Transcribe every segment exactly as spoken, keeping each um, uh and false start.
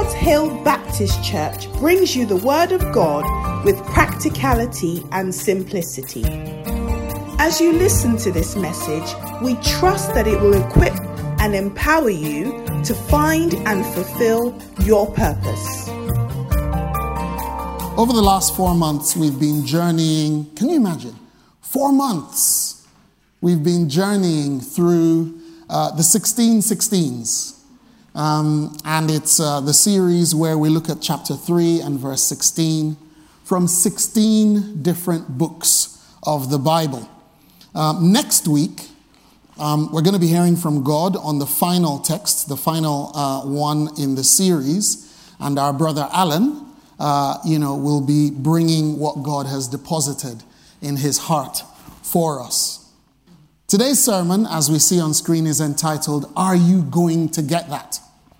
Lord's Hill Baptist Church brings you the Word of God with practicality and simplicity. As you listen to this message, we trust that it will equip and empower you to find and fulfill your purpose. Over the last four months, we've been journeying. Can you imagine? Four months. We've been journeying through uh, the sixteen sixteens. Um, and it's uh, the series where we look at chapter three and verse sixteen from sixteen different books of the Bible. Um, next week, um, we're going to be hearing from God on the final text, the final uh, one in the series. And our brother Alan, uh, you know, will be bringing what God has deposited in his heart for us. Today's sermon, as we see on screen, is entitled, Are You Going to Get That?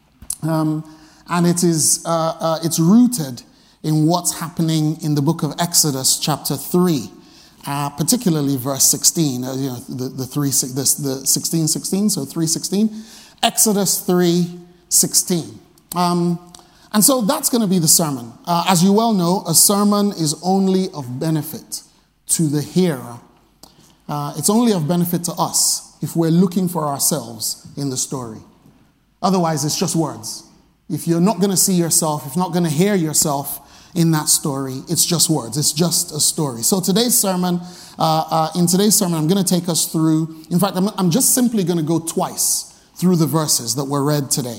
Um, and it is uh, uh, it's rooted in what's happening in the book of Exodus, chapter three, uh, particularly verse sixteen. Uh, you know, the the three the, the sixteen sixteen, so three sixteen, Exodus three sixteen. Um, and so that's going to be the sermon. Uh, as you well know, a sermon is only of benefit to the hearer. Uh, it's only of benefit to us if we're looking for ourselves in the story. Otherwise, it's just words. If you're not going to see yourself, if you're not going to hear yourself in that story, it's just words. It's just a story. So today's sermon, uh, uh, in today's sermon, I'm going to take us through, in fact, I'm, I'm just simply going to go twice through the verses that were read today.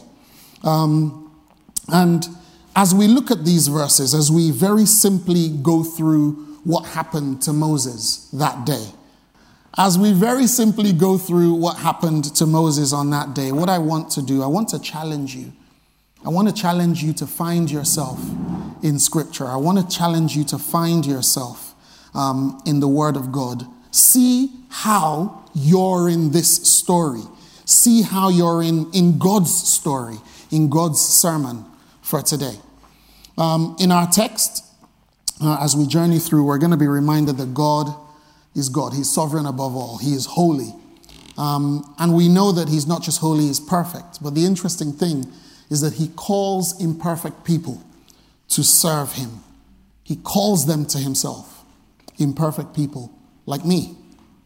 Um, and as we look at these verses, as we very simply go through what happened to Moses that day, As we very simply go through what happened to Moses on that day, what I want to do, I want to challenge you. I want to challenge you to find yourself in Scripture. I want to challenge you to find yourself um, in the Word of God. See how you're in this story. See how you're in, in God's story, in God's sermon for today. Um, in our text, uh, as we journey through, we're going to be reminded that God is God. He's sovereign above all. He is holy. Um, and we know that he's not just holy, he's perfect. But the interesting thing is that he calls imperfect people to serve him. He calls them to himself. Imperfect people like me,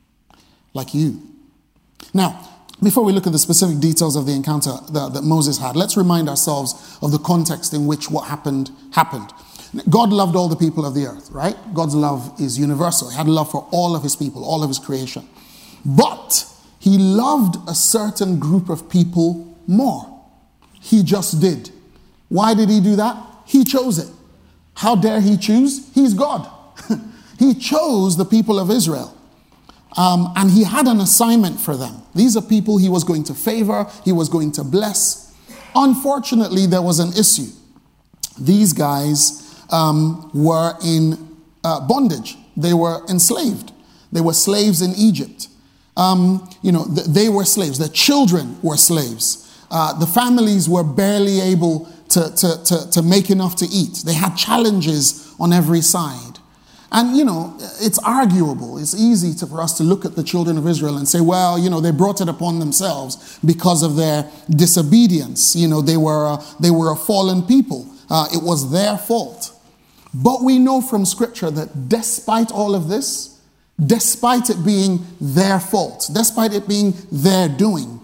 like you. Now, before we look at the specific details of the encounter that, that Moses had, let's remind ourselves of the context in which what happened happened. God loved all the people of the earth, right? God's love is universal. He had love for all of his people, all of his creation. But he loved a certain group of people more. He just did. Why did he do that? He chose it. How dare he choose? He's God. He chose the people of Israel. Um, and he had an assignment for them. These are people he was going to favor, he was going to bless. Unfortunately, there was an issue. These guys um, were in uh, bondage. They were enslaved. They were slaves in Egypt. Um, you know, th- they were slaves. Their children were slaves. Uh, the families were barely able to, to, to, to make enough to eat. They had challenges on every side. And, you know, it's arguable. It's easy to, for us to look at the children of Israel and say, well, you know, they brought it upon themselves because of their disobedience. You know, they were a, they were a fallen people. Uh, it was their fault. But we know from Scripture that despite all of this, despite it being their fault, despite it being their doing,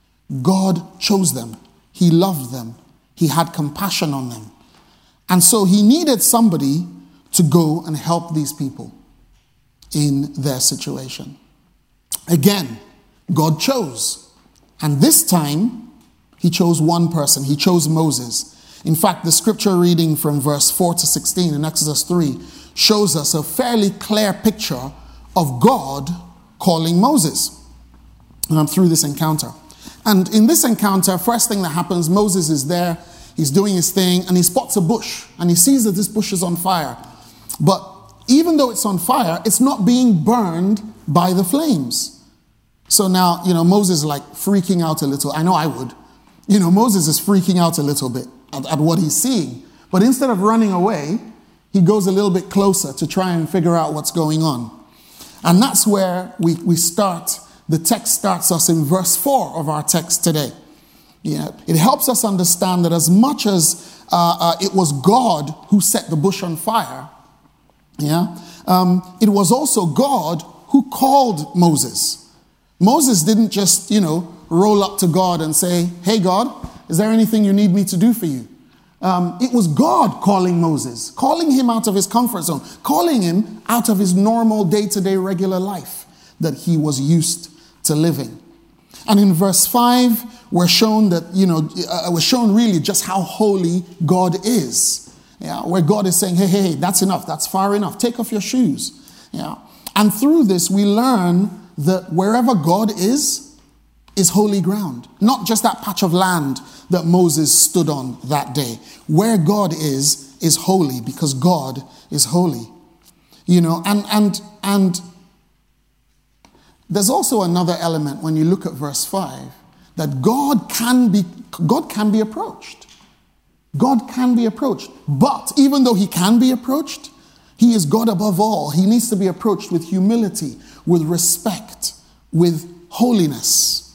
God chose them. He loved them. He had compassion on them. And so he needed somebody to go and help these people in their situation. Again, God chose. And this time, he chose one person. He chose Moses. In fact, the scripture reading from verse four to sixteen in Exodus three shows us a fairly clear picture of God calling Moses um, through this encounter. And in this encounter, first thing that happens, Moses is there, he's doing his thing, and he spots a bush, and he sees that this bush is on fire. But even though it's on fire, it's not being burned by the flames. So now, you know, Moses is like freaking out a little. I know I would. You know, Moses is freaking out a little bit at, at what he's seeing. But instead of running away, he goes a little bit closer to try and figure out what's going on. And that's where we, we start. The text starts us in verse four of our text today. Yeah, it helps us understand that as much as uh, uh, it was God who set the bush on fire, yeah, um, it was also God who called Moses. Moses didn't just, you know, roll up to God and say, hey, God, is there anything you need me to do for you? Um, it was God calling Moses, calling him out of his comfort zone, calling him out of his normal day-to-day regular life that he was used to living. And in verse five, we're shown that, you know, uh, we're shown really just how holy God is. Yeah, where God is saying, hey, hey, hey, that's enough. That's far enough. Take off your shoes. Yeah. And through this, we learn that wherever God is, is holy ground. Not just that patch of land that Moses stood on that day. Where God is, is holy because God is holy. You know, and, and, and there's also another element when you look at verse five, that God can be, God can be approached. God can be approached. But even though he can be approached, he is God above all. He needs to be approached with humility, with respect, with holiness.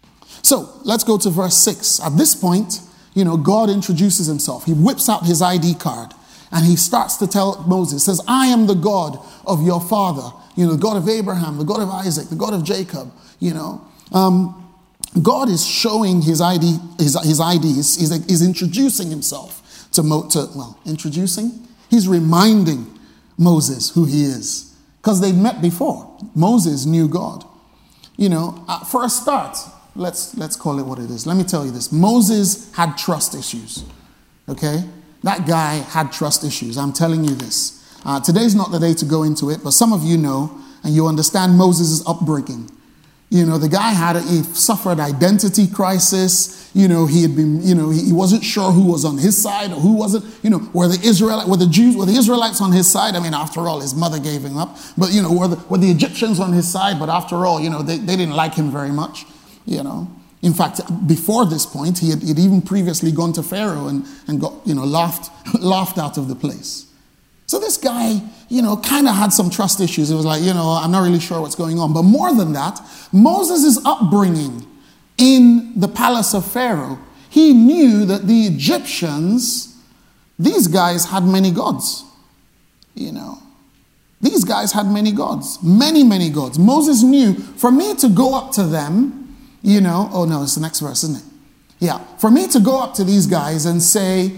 So let's go to verse six. At this point, you know, God introduces himself. He whips out his I D card and he starts to tell Moses, says, I am the God of your father. You know, the God of Abraham, the God of Isaac, the God of Jacob, you know. Um, God is showing his I D, his, his I D, he's, he's, he's introducing himself to, Mo, to, well, introducing? He's reminding Moses who he is. Because they'd met before. Moses knew God. You know, uh, for a start, let's, let's call it what it is. Let me tell you this. Moses had trust issues. Okay? That guy had trust issues. I'm telling you this. Uh, today's not the day to go into it, but some of you know, and you understand Moses' upbringing. You know, the guy had, a, he suffered identity crisis. You know, he had been, you know, he, he wasn't sure who was on his side or who wasn't. You know, were the Israelites, were the Jews, were the Israelites on his side? I mean, after all, his mother gave him up. But, you know, were the, were the Egyptians on his side? But after all, you know, they, they didn't like him very much, you know. In fact, before this point, he had, he'd even previously gone to Pharaoh and, and got, you know, laughed, laughed out of the place. So this guy, you know, kind of had some trust issues. It was like, you know, I'm not really sure what's going on. But more than that, Moses' upbringing in the palace of Pharaoh, he knew that the Egyptians, these guys had many gods. You know, these guys had many gods, many, many gods. Moses knew, for me to go up to them, you know, oh no, it's the next verse, isn't it? Yeah, for me to go up to these guys and say,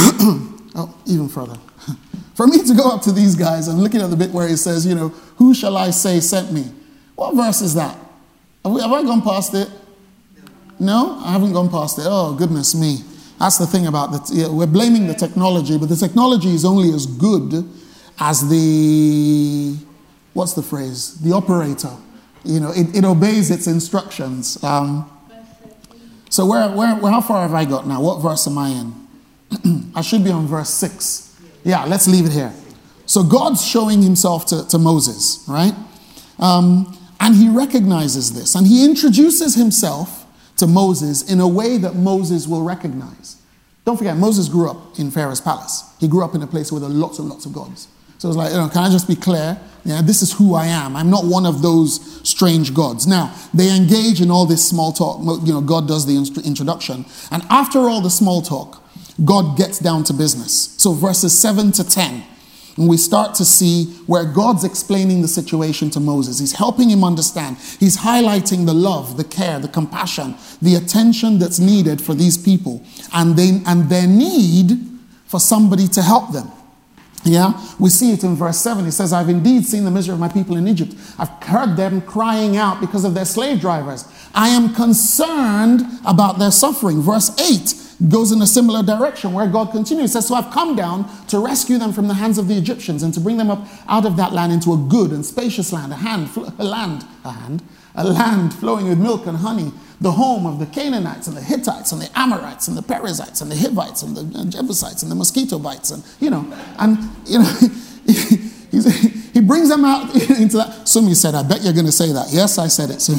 oh, even further. For me to go up to these guys and looking at the bit where it says, you know, who shall I say sent me? What verse is that? Have, we, have I gone past it? No, I haven't gone past it. Oh, goodness me. That's the thing about that. Yeah, we're blaming the technology, but the technology is only as good as the, what's the phrase? The operator. You know, it, it obeys its instructions. Um, so where, where, where, how far have I got now? What verse am I in? I should be on verse six. Yeah, let's leave it here. So God's showing himself to, to Moses, right? Um, and he recognizes this. And he introduces himself to Moses in a way that Moses will recognize. Don't forget, Moses grew up in Pharaoh's palace. He grew up in a place where there are lots and lots of gods. So it's like, you know, can I just be clear? Yeah, this is who I am. I'm not one of those strange gods. Now, they engage in all this small talk. You know, God does the introduction. And after all the small talk, God gets down to business. So verses seven to ten, and we start to see where God's explaining the situation to Moses. He's helping him understand. He's highlighting the love, the care, the compassion, the attention that's needed for these people, and they, and their need for somebody to help them. Yeah, we see it in verse seven. It says, I've indeed seen the misery of my people in Egypt. I've heard them crying out because of their slave drivers. I am concerned about their suffering. Verse eight goes in a similar direction where God continues. He says, so I've come down to rescue them from the hands of the Egyptians and to bring them up out of that land into a good and spacious land, a, hand, a land, a hand, a land flowing with milk and honey, the home of the Canaanites and the Hittites and the Amorites and the Perizzites and the Hivites and the Jebusites and the mosquito bites, and you know, and you know, he, he brings them out into that. Somebody said, I bet you're going to say that. Yes, I said it. So,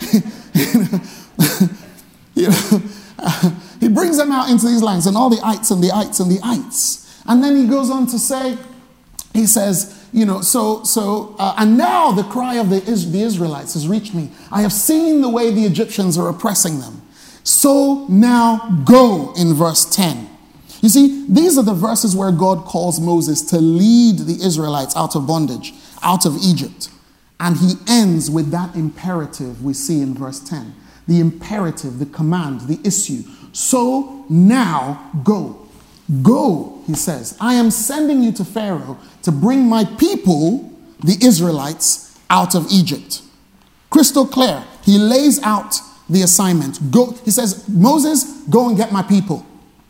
you know, uh, he brings them out into these lands and all the ites and the ites and the ites. And then he goes on to say, he says, you know, so, so, uh, and now the cry of the, Is- the Israelites has reached me. I have seen the way the Egyptians are oppressing them. So now go in verse ten. You see, these are the verses where God calls Moses to lead the Israelites out of bondage, out of Egypt. And he ends with that imperative we see in verse ten. The imperative, the command, the issue. So now go. Go, he says. I am sending you to Pharaoh to bring my people, the Israelites, out of Egypt. Crystal clear. He lays out the assignment. Go, he says, Moses, go and get my people.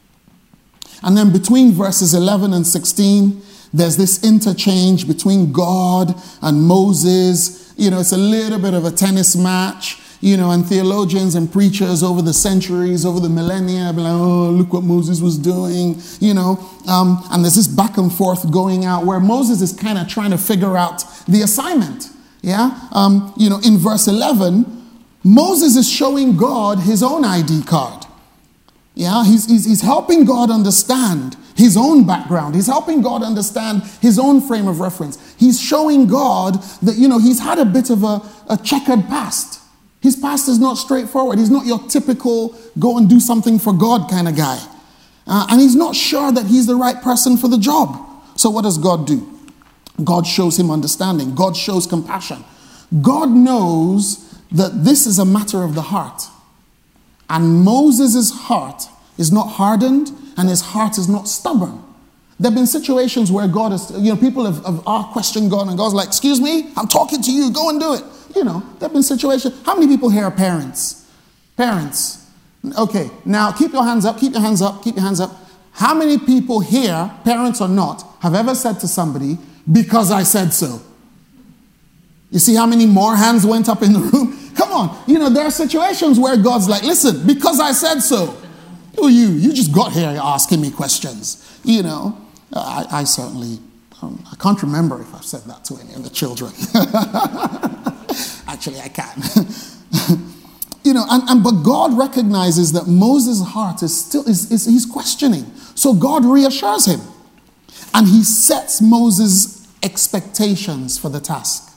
And then between verses eleven and sixteen, there's this interchange between God and Moses. You know, it's a little bit of a tennis match. You know, and theologians and preachers over the centuries, over the millennia, be like, oh, look what Moses was doing, you know. Um, and there's this back and forth going out where Moses is kind of trying to figure out the assignment. Yeah. Um, you know, in verse eleven, Moses is showing God his own I D card. Yeah. He's, he's, he's helping God understand his own background. He's helping God understand his own frame of reference. He's showing God that, you know, he's had a bit of a, a checkered past. His past is not straightforward. He's not your typical go and do something for God kind of guy. Uh, and he's not sure that he's the right person for the job. So what does God do? God shows him understanding. God shows compassion. God knows that this is a matter of the heart. And Moses' heart is not hardened and his heart is not stubborn. There have been situations where God is, you know, people have, have asked, questioned God and God's like, excuse me, I'm talking to you, go and do it. You know, there have been situations. How many people here are parents? Parents. Okay, now keep your hands up, keep your hands up, keep your hands up. How many people here, parents or not, have ever said to somebody, because I said so? You see how many more hands went up in the room? Come on. You know, there are situations where God's like, listen, because I said so. Who are you? You just got here asking me questions. You know, I, I certainly, um, I can't remember if I've said that to any of the children. Actually, I can. You know, and, and but God recognizes that Moses' heart is still, is, is he's questioning. So God reassures him. And he sets Moses' expectations for the task.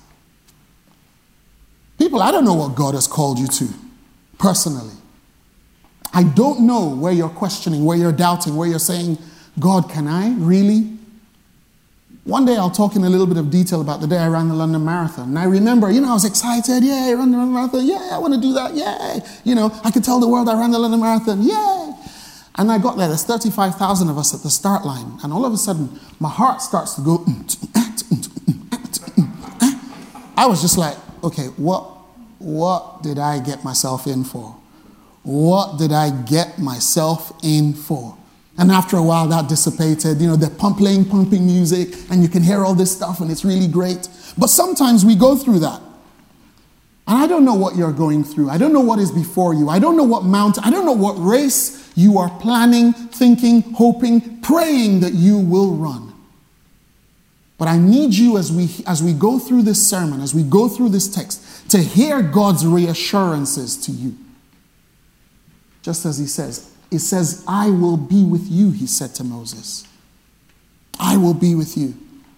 People, I don't know what God has called you to, personally. I don't know where you're questioning, where you're doubting, where you're saying, God, can I really? One day I'll talk in a little bit of detail about the day I ran the London Marathon. And I remember, you know, I was excited. Yeah, I ran the London Marathon. Yeah, I want to do that. Yeah. You know, I could tell the world I ran the London Marathon. Yeah. And I got there. There's thirty-five thousand of us at the start line. And all of a sudden, my heart starts to go. I was just like, okay, what, what did I get myself in for? What did I get myself in for? And after a while, that dissipated. You know, they're playing pumping music, and you can hear all this stuff, and it's really great. But sometimes we go through that. And I don't know what you're going through. I don't know what is before you. I don't know what mountain. I don't know what race you are planning, thinking, hoping, praying that you will run. But I need you as we, as we go through this sermon, as we go through this text, to hear God's reassurances to you. Just as he says, it says, I will be with you, he said to Moses. I will be with you.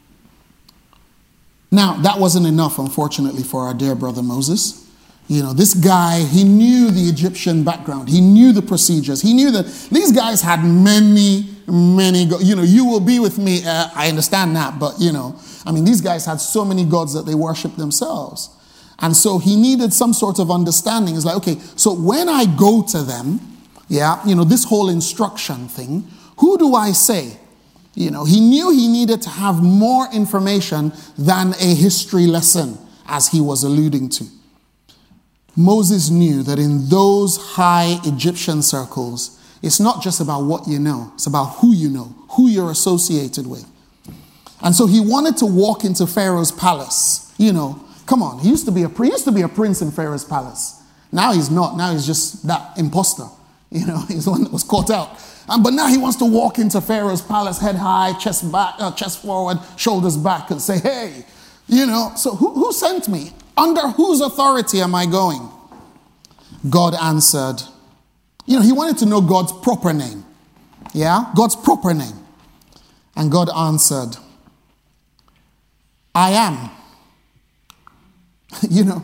Now, that wasn't enough, unfortunately, for our dear brother Moses. You know, this guy, he knew the Egyptian background. He knew the procedures. He knew that these guys had many, many, go- you know, you will be with me. Uh, I understand that, but, you know, I mean, these guys had so many gods that they worshiped themselves. And so he needed some sort of understanding. It's like, okay, so when I go to them, yeah, you know, this whole instruction thing, who do I say? You know, he knew he needed to have more information than a history lesson, as he was alluding to. Moses knew that in those high Egyptian circles, it's not just about what you know, it's about who you know, who you're associated with. And so he wanted to walk into Pharaoh's palace. You know, come on, he used to be a, he used to be a prince in Pharaoh's palace. Now he's not, now he's just that imposter. You know, he's the one that was caught out. Um, but now he wants to walk into Pharaoh's palace, head high, chest back, uh, chest forward, shoulders back, and say, hey, you know, so who, who sent me? Under whose authority am I going? God answered. You know, he wanted to know God's proper name. Yeah? God's proper name. And God answered, I am. You know,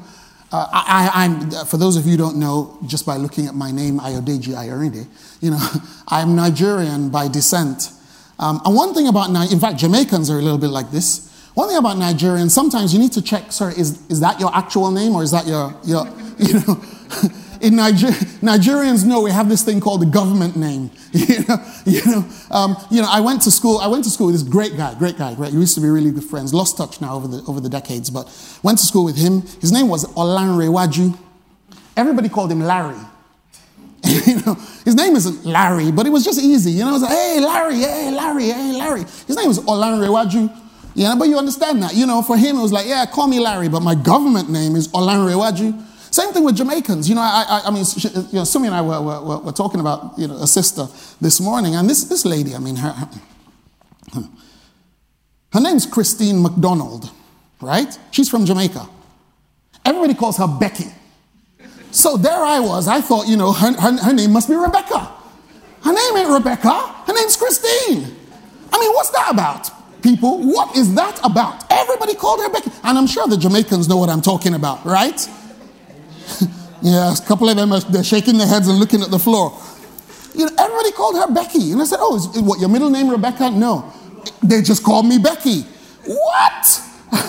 Uh, I, I, I'm, for those of you who don't know, just by looking at my name, Ayodeji Ayorinde, you know, I'm Nigerian by descent. Um, and one thing about, in fact, Jamaicans are a little bit like this. One thing about Nigerians, sometimes you need to check, sorry, is, is that your actual name or is that your, your you know, in Niger- Nigerians know we have this thing called the government name. You know, you know, um, you know. I went to school. I went to school with this great guy, great guy, great. We used to be really good friends. Lost touch now over the over the decades, but went to school with him. His name was Olanrewaju. Everybody called him Larry. You know, his name isn't Larry, but it was just easy. You know, it was like, hey Larry, hey Larry, hey Larry. His name was Olanrewaju. Yeah, but you understand that. You know, for him it was like, yeah, call me Larry, but my government name is Olanrewaju. Same thing with Jamaicans. You know, I, I, I mean, you know, Sumi and I were, were, were talking about, you know, a sister this morning, and this this lady, I mean, her her, her name's Christine McDonald, right? She's from Jamaica. Everybody calls her Becky. So there I was. I thought, you know, her, her, her name must be Rebecca. Her name ain't Rebecca. Her name's Christine. I mean, what's that about, people? What is that about? Everybody called her Becky, and I'm sure the Jamaicans know what I'm talking about, right? Yeah, a couple of them are they're shaking their heads and looking at the floor. You know, everybody called her Becky. And I said, oh, is, is what, your middle name Rebecca? No. They just called me Becky. What?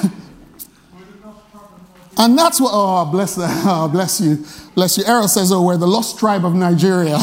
And that's what, oh, bless the, oh, bless you. Bless you. Errol says, oh, we're the lost tribe of Nigeria.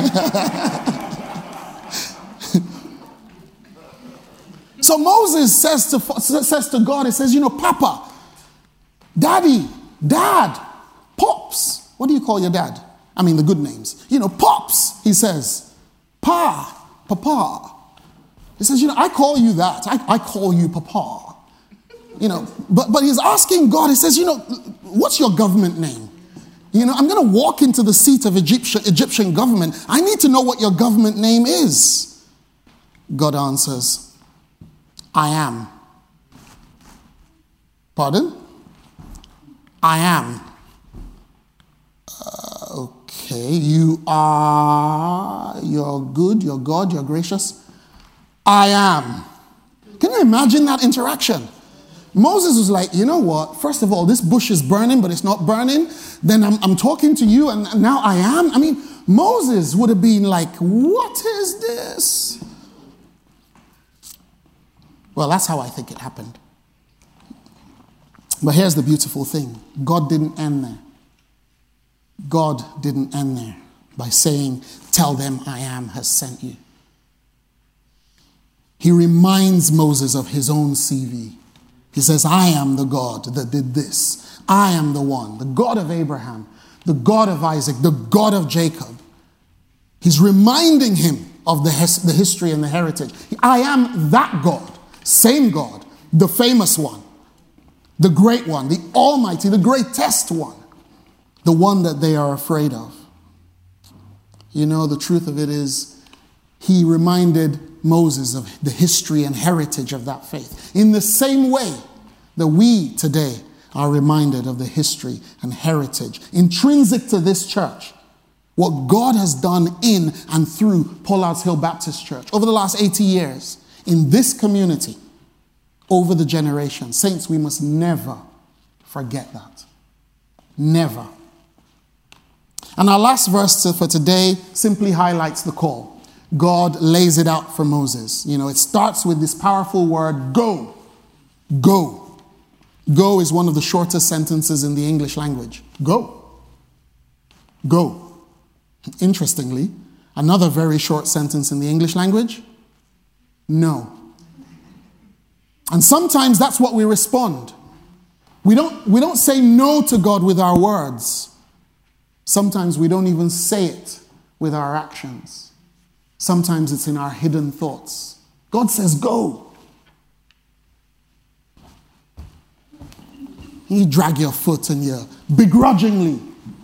So Moses says to, says to God, he says, you know, Papa, Daddy, Dad, Pops. What do you call your dad? I mean, the good names. You know, Pops, he says. Pa, Papa. He says, you know, I call you that. I, I call you Papa. You know, but, but he's asking God, he says, you know, what's your government name? You know, I'm going to walk into the seat of Egyptian, Egyptian government. I need to know what your government name is. God answers, I am. Pardon? I am. Uh, okay, you are, you're good, you're God, you're gracious. I am. Can you imagine that interaction? Moses was like, you know what? First of all, this bush is burning, but it's not burning. Then I'm, I'm talking to you, and now I am. I mean, Moses would have been like, what is this? Well, that's how I think it happened. But here's the beautiful thing. God didn't end there. God didn't end there by saying, tell them I am has sent you. He reminds Moses of his own C V. He says, I am the God that did this. I am the one, the God of Abraham, the God of Isaac, the God of Jacob. He's reminding him of the, his, the history and the heritage. I am that God, same God, the famous one, the great one, the almighty, the greatest one, the one that they are afraid of. You know, the truth of it is, he reminded Moses of the history and heritage of that faith in the same way that we today are reminded of the history and heritage intrinsic to this church. What God has done in and through Pollard's Hill Baptist Church over the last eighty years in this community, over the generations. Saints, we must never forget that. Never. And our last verse for today simply highlights the call. God lays it out for Moses. You know, it starts with this powerful word, go. Go. Go is one of the shortest sentences in the English language. Go. Go. Interestingly, another very short sentence in the English language, no. And sometimes that's what we respond. We don't, we don't say no to God with our words. Sometimes we don't even say it with our actions. Sometimes it's in our hidden thoughts. God says, go. You drag your foot and you begrudgingly.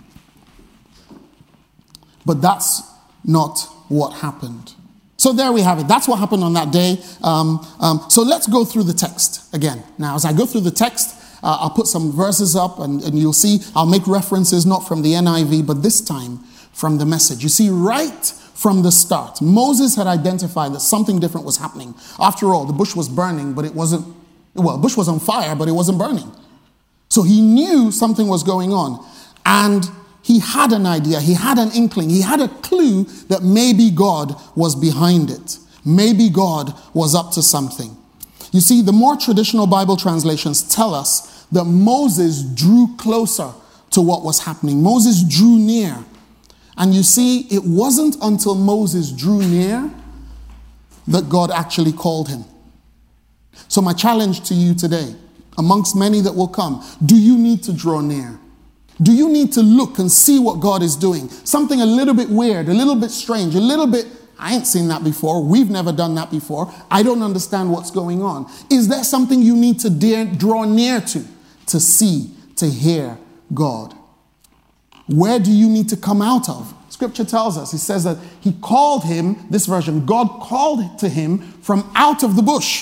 But that's not what happened. So there we have it. That's what happened on that day. Um, um, so let's go through the text again. Now, as I go through the text, uh, I'll put some verses up and, and you'll see I'll make references not from the N I V, but this time from the Message. You see, right from the start, Moses had identified that something different was happening. After all, the bush was burning, but it wasn't, well, the bush was on fire, but it wasn't burning. So he knew something was going on. And he had an idea. He had an inkling. He had a clue that maybe God was behind it. Maybe God was up to something. You see, the more traditional Bible translations tell us that Moses drew closer to what was happening. Moses drew near. And you see, it wasn't until Moses drew near that God actually called him. So my challenge to you today, amongst many that will come, do you need to draw near? Do you need to look and see what God is doing? Something a little bit weird, a little bit strange, a little bit, I ain't seen that before. We've never done that before. I don't understand what's going on. Is there something you need to dare, draw near to, to see, to hear God? Where do you need to come out of? Scripture tells us, it says that he called him, this version, God called to him from out of the bush.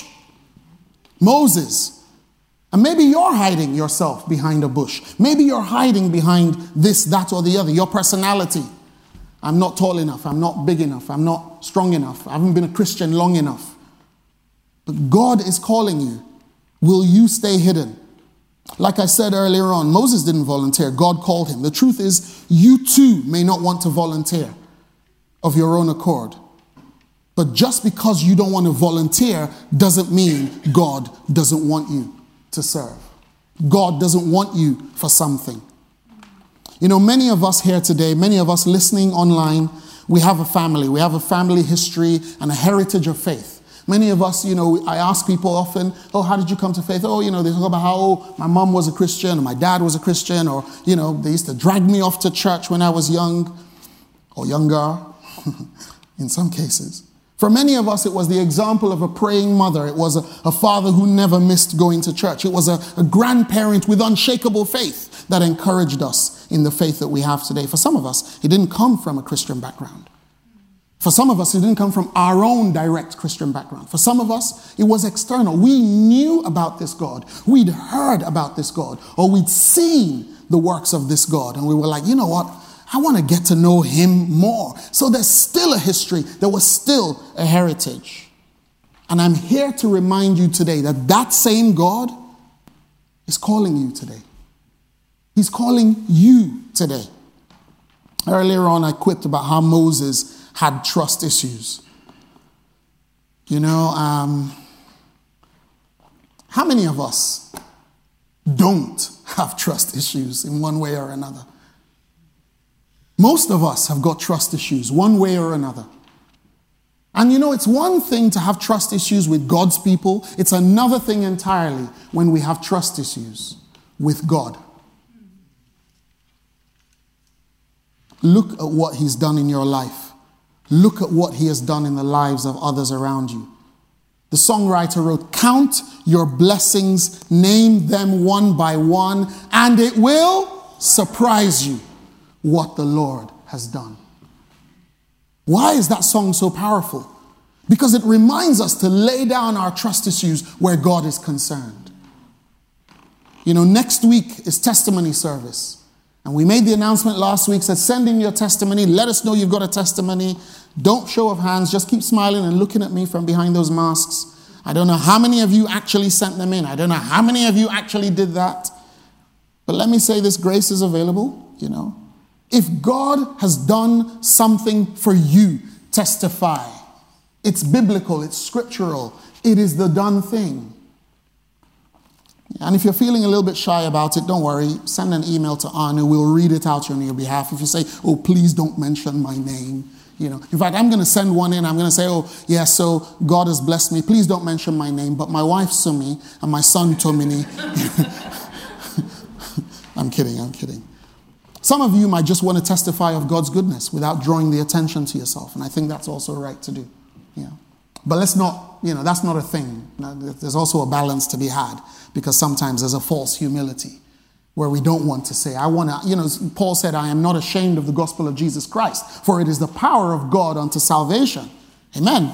Moses. And maybe you're hiding yourself behind a bush. Maybe you're hiding behind this, that, or the other. Your personality. I'm not tall enough. I'm not big enough. I'm not strong enough. I haven't been a Christian long enough. But God is calling you. Will you stay hidden? Like I said earlier on, Moses didn't volunteer. God called him. The truth is, you too may not want to volunteer of your own accord. But just because you don't want to volunteer doesn't mean God doesn't want you to serve. God doesn't want you for something. You know, many of us here today, many of us listening online, we have a family. We have a family history and a heritage of faith. Many of us, you know, I ask people often, oh, how did you come to faith? Oh, you know, they talk about how oh, my mom was a Christian or my dad was a Christian, or, you know, they used to drag me off to church when I was young or younger in some cases. For many of us, it was the example of a praying mother. It was a, a father who never missed going to church. It was a, a grandparent with unshakable faith that encouraged us in the faith that we have today. For some of us, it didn't come from a Christian background. For some of us, it didn't come from our own direct Christian background. For some of us, it was external. We knew about this God. We'd heard about this God, or we'd seen the works of this God. And we were like, you know what? I want to get to know him more. So there's still a history. There was still a heritage. And I'm here to remind you today that that same God is calling you today. He's calling you today. Earlier on, I quipped about how Moses had trust issues. You know, um, how many of us don't have trust issues in one way or another? Most of us have got trust issues one way or another. And you know, it's one thing to have trust issues with God's people. It's another thing entirely when we have trust issues with God. Look at what he's done in your life. Look at what he has done in the lives of others around you. The songwriter wrote, count your blessings, name them one by one, and it will surprise you what the Lord has done. Why is that song so powerful? Because it reminds us to lay down our trust issues where God is concerned. You know, next week is testimony service. And we made the announcement last week, said send in your testimony. Let us know you've got a testimony. Don't show of hands. Just keep smiling and looking at me from behind those masks. I don't know how many of you actually sent them in. I don't know how many of you actually did that. But let me say this, grace is available, you know. If God has done something for you, testify. It's biblical, it's scriptural. It is the done thing. And if you're feeling a little bit shy about it, don't worry. Send an email to Anu. We'll read it out on your behalf. If you say, oh, please don't mention my name. You know, in fact, I'm going to send one in. I'm going to say, oh, yeah, so God has blessed me. Please don't mention my name. But my wife, Sumi, and my son, Tomini. I'm kidding, I'm kidding. Some of you might just want to testify of God's goodness without drawing the attention to yourself. And I think that's also right to do. Yeah. But let's not, you know, that's not a thing. There's also a balance to be had, because sometimes there's a false humility where we don't want to say, I want to, you know, Paul said, I am not ashamed of the gospel of Jesus Christ, for it is the power of God unto salvation. Amen.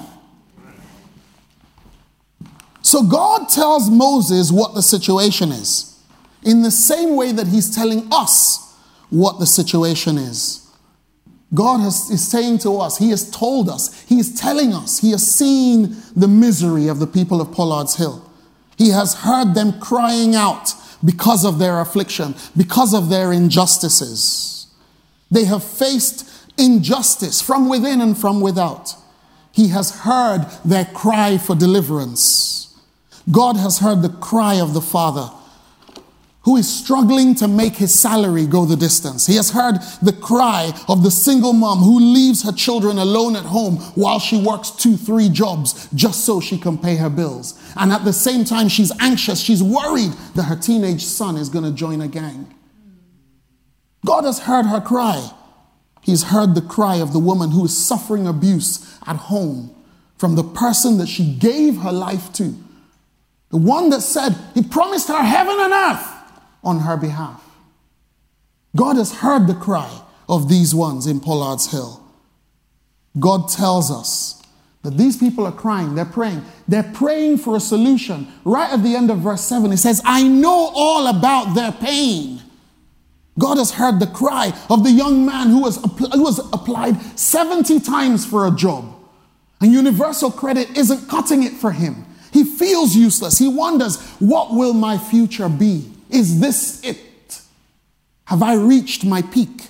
So God tells Moses what the situation is, in the same way that he's telling us what the situation is. God has, is saying to us, he has told us, he is telling us, he has seen the misery of the people of Pollard's Hill. He has heard them crying out because of their affliction, because of their injustices. They have faced injustice from within and from without. He has heard their cry for deliverance. God has heard the cry of the father who is struggling to make his salary go the distance. He has heard the cry of the single mom who leaves her children alone at home while she works two, three jobs just so she can pay her bills. And at the same time, she's anxious. She's worried that her teenage son is going to join a gang. God has heard her cry. He's heard the cry of the woman who is suffering abuse at home from the person that she gave her life to. The one that said he promised her heaven and earth on her behalf. God has heard the cry of these ones in Pollard's Hill. God tells us that these people are crying, they're praying. They're praying for a solution. Right at the end of verse seven, it says, I know all about their pain. God has heard the cry of the young man who was, who was applied seventy times for a job. And Universal Credit isn't cutting it for him. He feels useless. He wonders, what will my future be? Is this it? Have I reached my peak?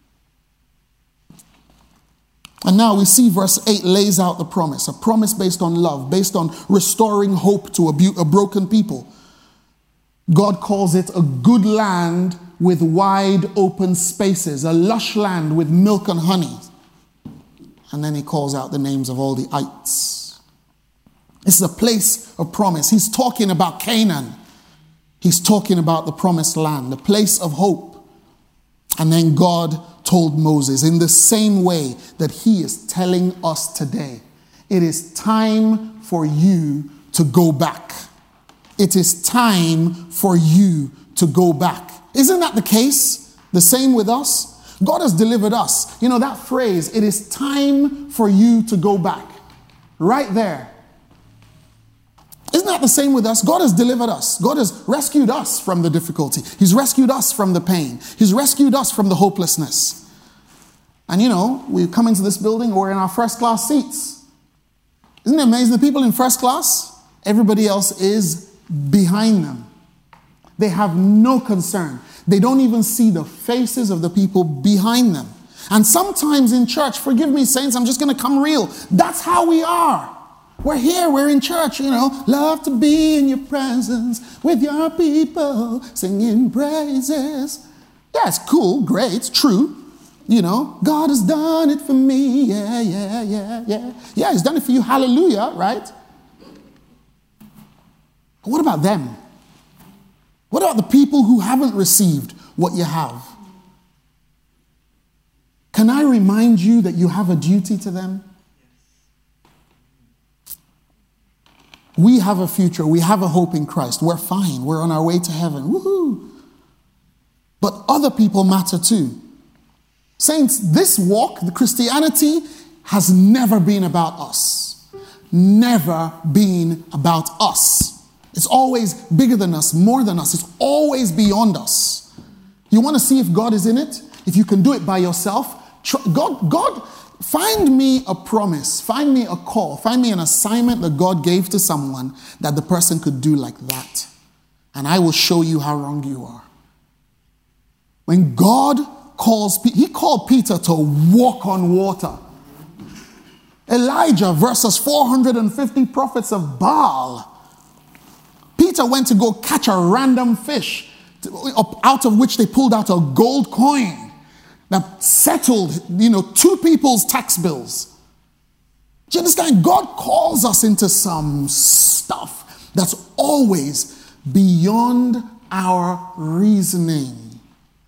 And now we see verse eight lays out the promise, a promise based on love, based on restoring hope to a, bu- a broken people. God calls it a good land with wide open spaces, a lush land with milk and honey. And then he calls out the names of all the ites. This is a place of promise. He's talking about Canaan. He's talking about the promised land, the place of hope. And then God told Moses in the same way that he is telling us today, it is time for you to go back. It is time for you to go back. Isn't that the case? The same with us? God has delivered us. You know that phrase, it is time for you to go back. Right there. Isn't that the same with us? God has delivered us. God has rescued us from the difficulty. He's rescued us from the pain. He's rescued us from the hopelessness. And you know, we come into this building, we're in our first class seats. Isn't it amazing? The people in first class, everybody else is behind them. They have no concern. They don't even see the faces of the people behind them. And sometimes in church, forgive me saints, I'm just going to come real. That's how we are. We're here, we're in church, you know. Love to be in your presence with your people, singing praises. Yeah, it's cool, great, it's true. You know, God has done it for me. Yeah, yeah, yeah, yeah. Yeah, he's done it for you. Hallelujah, right? But what about them? What about the people who haven't received what you have? Can I remind you that you have a duty to them? We have a future. We have a hope in Christ. We're fine. We're on our way to heaven. Woohoo! But other people matter too. Saints, this walk, the Christianity, has never been about us. Never been about us. It's always bigger than us, more than us. It's always beyond us. You want to see if God is in it? If you can do it by yourself? God, God, find me a promise, find me a call, find me an assignment that God gave to someone that the person could do like that. And I will show you how wrong you are. When God calls, he called Peter to walk on water. Elijah versus four hundred fifty prophets of Baal. Peter went to go catch a random fish out of which they pulled out a gold coin that settled, you know, two people's tax bills. Do you understand? God calls us into some stuff that's always beyond our reasoning.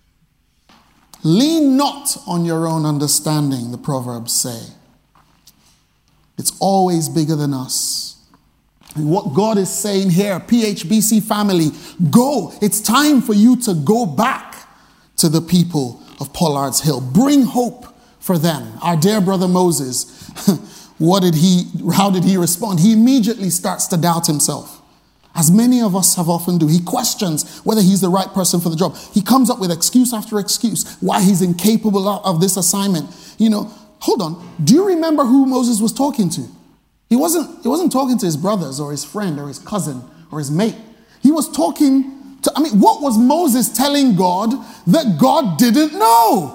Lean not on your own understanding, the Proverbs say. It's always bigger than us. And what God is saying here, P H B C family, go. It's time for you to go back to the people of Pollard's Hill. Bring hope for them. Our dear brother Moses, what did he, how did he respond? He immediately starts to doubt himself. As many of us have often do. He questions whether he's the right person for the job. He comes up with excuse after excuse why he's incapable of this assignment. You know, hold on. Do you remember who Moses was talking to? He wasn't, he wasn't talking to his brothers or his friend or his cousin or his mate. He was talking To, I mean, what was Moses telling God that God didn't know?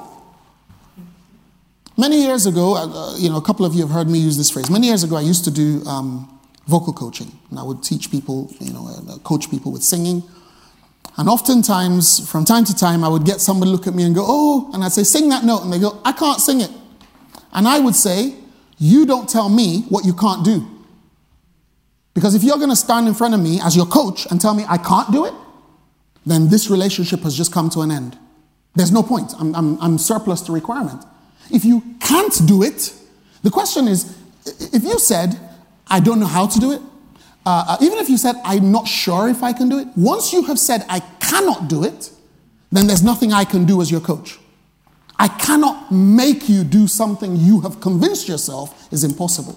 Many years ago, uh, you know, a couple of you have heard me use this phrase. Many years ago, I used to do um, vocal coaching. And I would teach people, you know, uh, coach people with singing. And oftentimes, from time to time, I would get somebody look at me and go, oh, and I'd say, sing that note. And they go, I can't sing it. And I would say, you don't tell me what you can't do. Because if you're going to stand in front of me as your coach and tell me I can't do it, then this relationship has just come to an end. There's no point. I'm, I'm, I'm surplus to requirement. If you can't do it, the question is, if you said, I don't know how to do it, uh, even if you said, I'm not sure if I can do it, once you have said, I cannot do it, then there's nothing I can do as your coach. I cannot make you do something you have convinced yourself is impossible.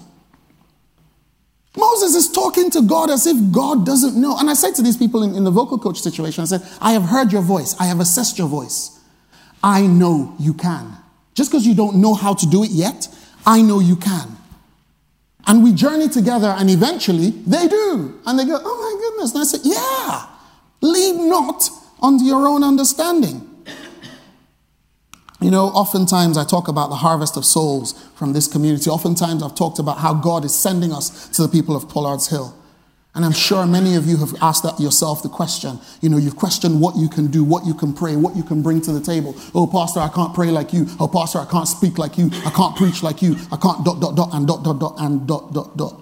Moses is talking to God as if God doesn't know. And I said to these people in, in the vocal coach situation, I said, I have heard your voice. I have assessed your voice. I know you can. Just because you don't know how to do it yet, I know you can. And we journey together, and eventually they do. And they go, oh my goodness. And I said, yeah, lean not unto your own understanding. You know, oftentimes I talk about the harvest of souls from this community. Oftentimes I've talked about how God is sending us to the people of Pollard's Hill. And I'm sure many of you have asked that yourself the question. You know, you've questioned what you can do, what you can pray, what you can bring to the table. Oh, Pastor, I can't pray like you. Oh, Pastor, I can't speak like you. I can't preach like you. I can't dot, dot, dot, and dot, dot, dot, and dot, dot, dot.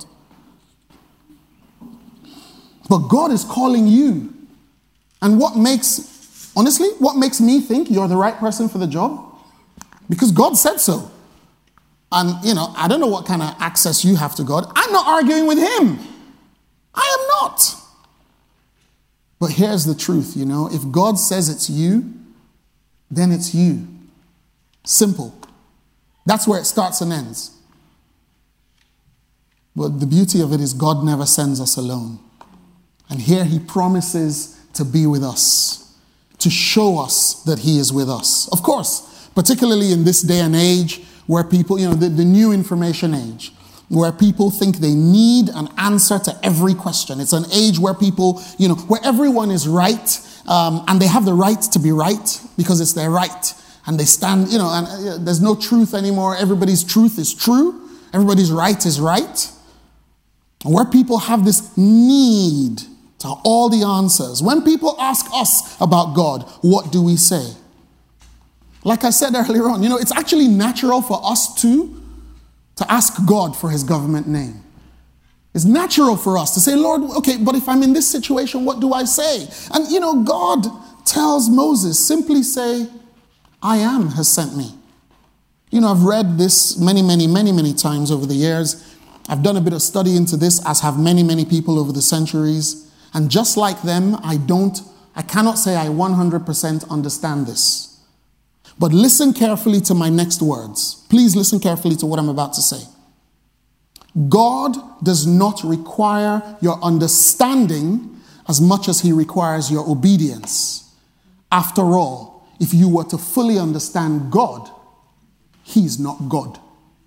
But God is calling you. And what makes, honestly, what makes me think you're the right person for the job? Because God said so. And, you know, I don't know what kind of access you have to God. I'm not arguing with him. I am not. But here's the truth, you know. If God says it's you, then it's you. Simple. That's where it starts and ends. But the beauty of it is God never sends us alone. And here he promises to be with us, to show us that he is with us. Of course, particularly in this day and age where people, you know, the, the new information age, where people think they need an answer to every question. It's an age where people, you know, where everyone is right, um, and they have the right to be right because it's their right. And they stand, you know, and uh, there's no truth anymore. Everybody's truth is true. Everybody's right is right. And where people have this need to all the answers. When people ask us about God, what do we say? Like I said earlier on, you know, it's actually natural for us to to ask God for his government name. It's natural for us to say, Lord, okay, but if I'm in this situation, what do I say? And, you know, God tells Moses, simply say, I am has sent me. You know, I've read this many, many, many, many times over the years. I've done a bit of study into this, as have many, many people over the centuries. And just like them, I don't, I cannot say I one hundred percent understand this. But listen carefully to my next words. Please listen carefully to what I'm about to say. God does not require your understanding as much as he requires your obedience. After all, if you were to fully understand God, he's not God.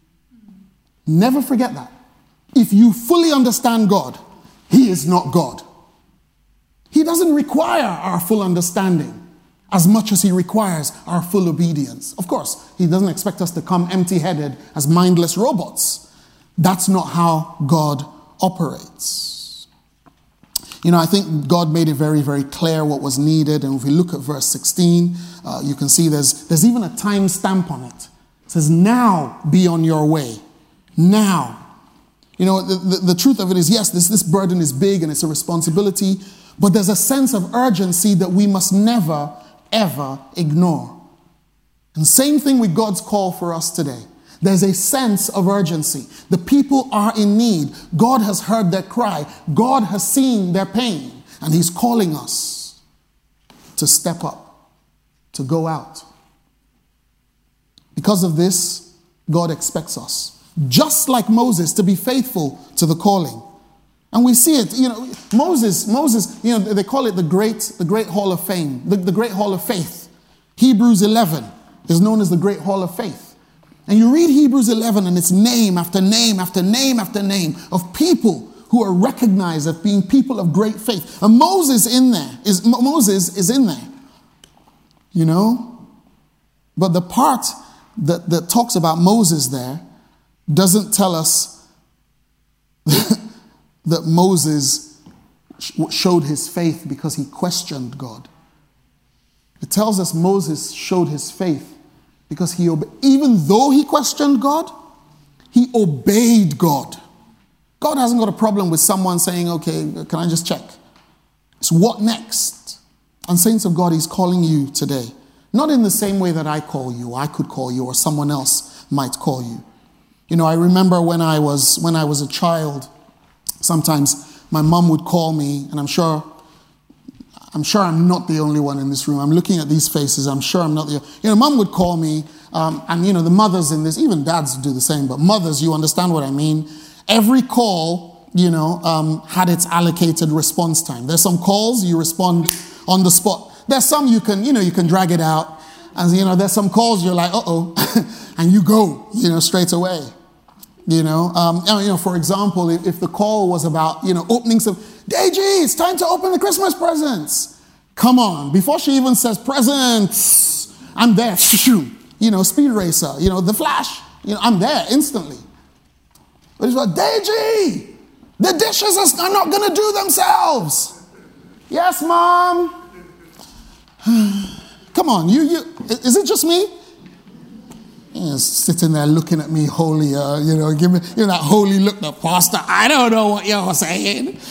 Never forget that. If you fully understand God, he is not God. He doesn't require our full understanding as much as he requires our full obedience. Of course, he doesn't expect us to come empty-headed as mindless robots. That's not how God operates. You know, I think God made it very, very clear what was needed. And if we look at verse sixteen, uh, you can see there's, there's even a time stamp on it. It says, now be on your way. Now. You know, the, the, the truth of it is, yes, this, this burden is big and it's a responsibility, but there's a sense of urgency that we must never ever ignore. And same thing with God's call for us today. There's a sense of urgency. The people are in need. God has heard their cry. God has seen their pain. And he's calling us to step up, to go out. Because of this, God expects us, just like Moses, to be faithful to the calling. And we see it, you know, Moses, Moses, you know, they call it the great, the great hall of fame, the, the great hall of faith. Hebrews eleven is known as the great hall of faith. And you read Hebrews eleven and it's name after name after name after name of people who are recognized as being people of great faith. And Moses in there is Moses is in there. You know? But the part that, that talks about Moses there doesn't tell us that Moses showed his faith because he questioned God. It tells us Moses showed his faith because he obeyed. Even though he questioned God, he obeyed God. God hasn't got a problem with someone saying, okay, can I just check? It's what next? And saints of God, he's calling you today. Not in the same way that I call you, I could call you, or someone else might call you. You know, I remember when I was when I was a child, sometimes my mom would call me, and I'm sure I'm sure I'm not the only one in this room. I'm looking at these faces. I'm sure I'm not the... You know, mom would call me, um, and, you know, the mothers in this, even dads do the same, but mothers, you understand what I mean. Every call, you know, um, had its allocated response time. There's some calls you respond on the spot. There's some you can, you know, you can drag it out. And, you know, there's some calls you're like, uh-oh, and you go, you know, straight away. You know, um, you know, for example, if, if the call was about, you know, opening some... Deji, it's time to open the Christmas presents. Come on. Before she even says presents, I'm there. You know, Speed Racer, you know, The Flash. You know, I'm there instantly. But it's like, Deji, the dishes are not going to do themselves. Yes, Mom. Come on, you, you, is it just me? You're sitting there looking at me holy, uh, you know, give me you know, that holy look, the pastor, I don't know what you're saying.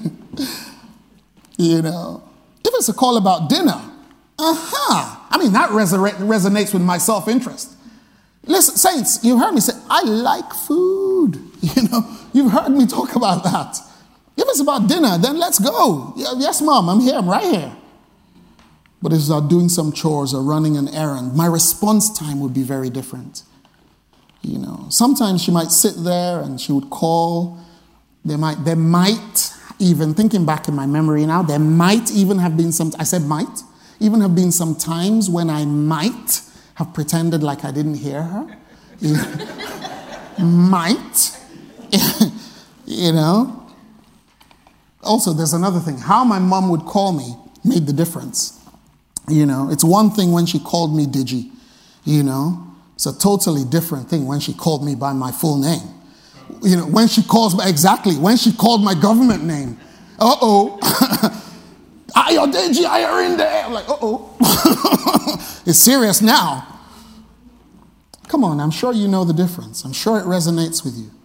You know, if it's a call about dinner, uh-huh. I mean, that resurre- resonates with my self-interest. Listen, saints, you've heard me say, I like food. You know, you've heard me talk about that. If it's about dinner, then let's go. Yes, Mom, I'm here, I'm right here. But if it's about doing some chores or running an errand, my response time would be very different. You know, sometimes she might sit there and she would call. There might, there might even, thinking back in my memory now, there might even have been some, I said might, even have been some times when I might have pretended like I didn't hear her. You know? Might. You know. Also, there's another thing. How my mom would call me made the difference. You know, it's one thing when she called me Digi, you know. It's a totally different thing when she called me by my full name. You know, when she calls me, exactly, when she called my government name. Uh-oh. Ayo Digi, are in there. I'm like, uh-oh. It's serious now. Come on, I'm sure you know the difference. I'm sure it resonates with you.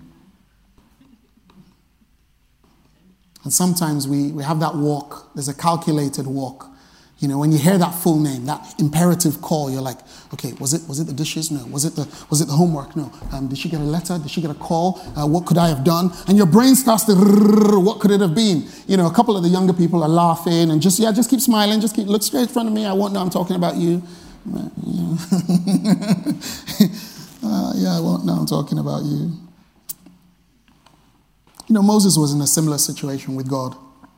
And sometimes we, we have that walk. There's a calculated walk. You know, when you hear that full name, that imperative call, you're like, okay, was it was it the dishes? No. Was it the was it the homework? No. Um, did she get a letter? Did she get a call? Uh, what could I have done? And your brain starts to, what could it have been? You know, a couple of the younger people are laughing and just, yeah, just keep smiling. Just keep, look straight in front of me. I won't know I'm talking about you. Uh, yeah. uh, yeah, I won't know I'm talking about you. You know, Moses was in a similar situation with God.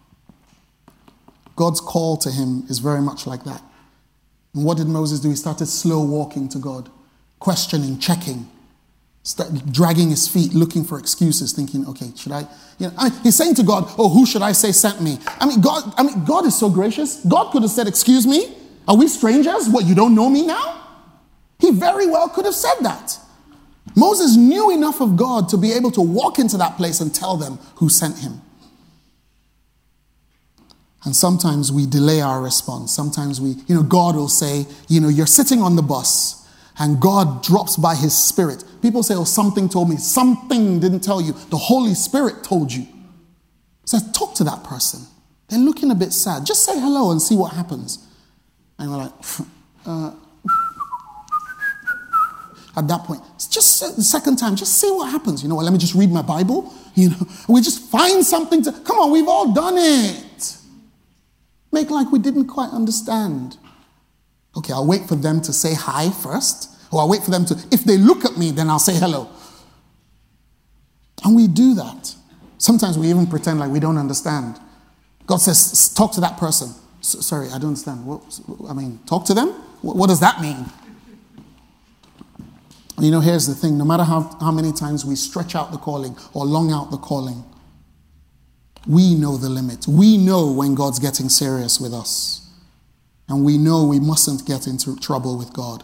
God's call to him is very much like that. And what did Moses do? He started slow walking to God, questioning, checking, start dragging his feet, looking for excuses, thinking, okay, should I? You know, I mean, he's saying to God, oh, who should I say sent me? I mean, God, I mean, God is so gracious. God could have said, excuse me, are we strangers? What, you don't know me now? He very well could have said that. Moses knew enough of God to be able to walk into that place and tell them who sent him. And sometimes we delay our response. Sometimes we, you know, God will say, you know, you're sitting on the bus and God drops by his spirit. People say, oh, something told me. Something didn't tell you. The Holy Spirit told you. So talk to that person. They're looking a bit sad. Just say hello and see what happens. And we're like, uh, at that point, just the second time, just see what happens. You know what, let me just read my Bible. You know, we just find something to, come on, we've all done it. Make like we didn't quite understand. Okay, I'll wait for them to say hi first. Or I'll wait for them to, if they look at me, then I'll say hello. And we do that. Sometimes we even pretend like we don't understand. God says, talk to that person. Sorry, I don't understand. What, I mean, talk to them? What, what does that mean? You know, here's the thing. No matter how, how many times we stretch out the calling or long out the calling, We know the limit. We know when God's getting serious with us. And we know we mustn't get into trouble with God.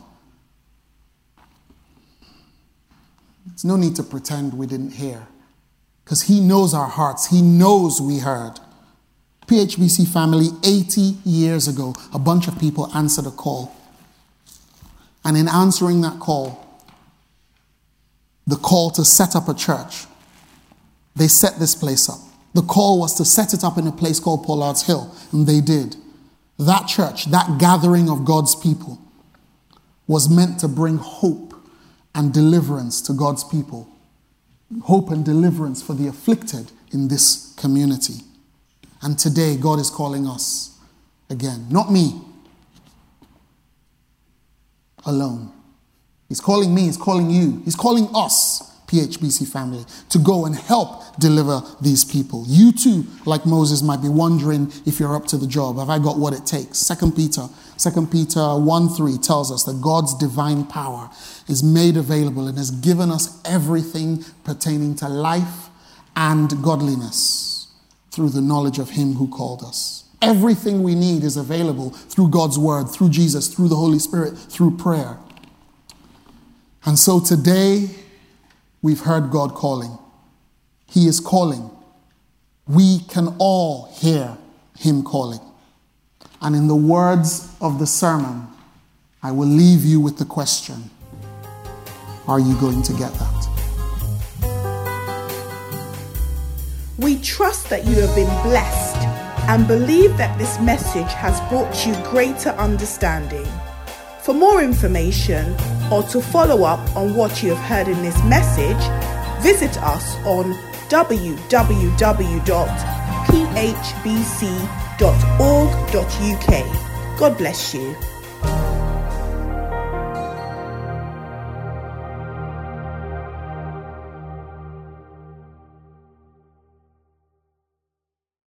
There's no need to pretend we didn't hear, because he knows our hearts. He knows we heard. P H B C family, eighty years ago, a bunch of people answered a call. And in answering that call, the call to set up a church, they set this place up. The call was to set it up in a place called Pollard's Hill, and they did. That church, that gathering of God's people, was meant to bring hope and deliverance to God's people. Hope and deliverance for the afflicted in this community. And today, God is calling us again. Not me alone. He's calling me, he's calling you, he's calling us, P H B C family, to go and help deliver these people. You too, like Moses, might be wondering if you're up to the job. Have I got what it takes? Second Peter, Second Peter one three tells us that God's divine power is made available and has given us everything pertaining to life and godliness through the knowledge of him who called us. Everything we need is available through God's word, through Jesus, through the Holy Spirit, through prayer. And so today, we've heard God calling. He is calling. We can all hear him calling. And in the words of the sermon, I will leave you with the question, are you going to get that? We trust that you have been blessed and believe that this message has brought you greater understanding. For more information or to follow up on what you have heard in this message, visit us on w w w dot p h b c dot org dot u k. God bless you.